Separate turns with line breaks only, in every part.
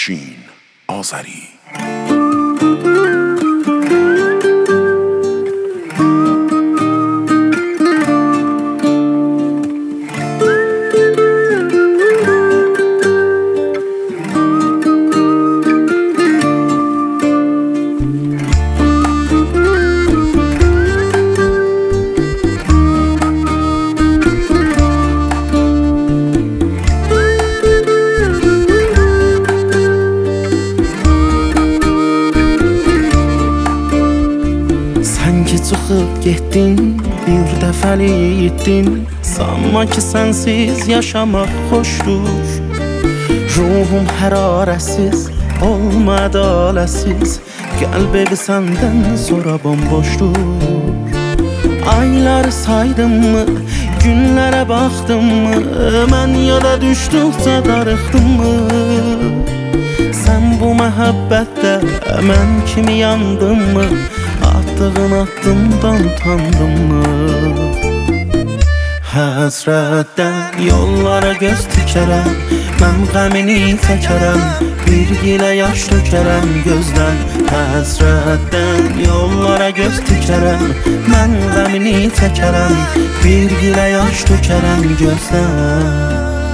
Afshin Azari.
Çıxıb getdin, bir dəfəlik itdin. Sanma ki sənsiz yaşamaq xoşdur. Ruhum hərarəsiz, olma ədaləsiz. Qəlb evi səndən sonra bomboşdur. Ayları saydım mı, günlərə baxdım mı? Mən yola düşdükcə darıxdım mı? Sən bu məhəbbətdə mən kimi yandın mı? Attığın addımdan utandın mı? Həsrətdən yollara göz tikərəm, mən qəmini çəkərəm, bir gilə yaş tökərəm gözdən. Həsrətdən yollara göz tikərəm, mən qəmini çəkərəm, bir gilə yaş tökərəm gözdən.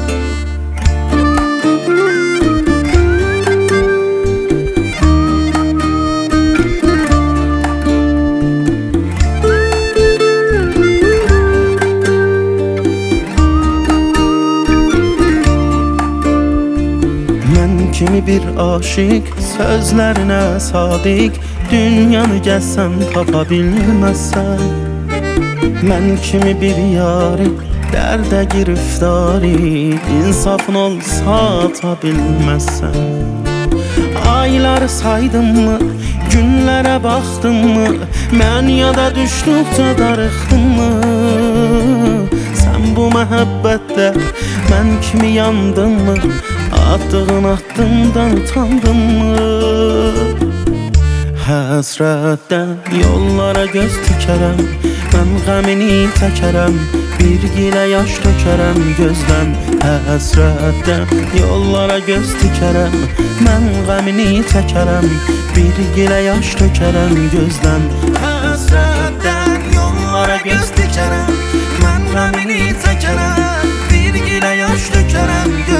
Kimi bir aşık, sözlerine sadik, dünyanı gəzsən tapa bilməzsən. Mən kimi bir yari, dərdə giriftari, insafın olsa ata bilməzsən. Ayları saydım mı, günlərə baxdım mı? Mən yada düşdükcə darıxdım mı? Sən bu məhəbbətdə mən kimi yandın mı? Attığın addımdan utandın mı? Həsrətdən yollara göz tikərəm, mən qəmini çəkərəm, bir gilə yaş tökərəm gözdən. Həsrətdən yollara göz tikərəm, mən qəmini çəkərəm, bir gilə yaş tökərəm gözdən. Həsrətdən yollara göz tikərəm, mən qəmini çəkərəm, bir gilə yaş tökərəm gözdən.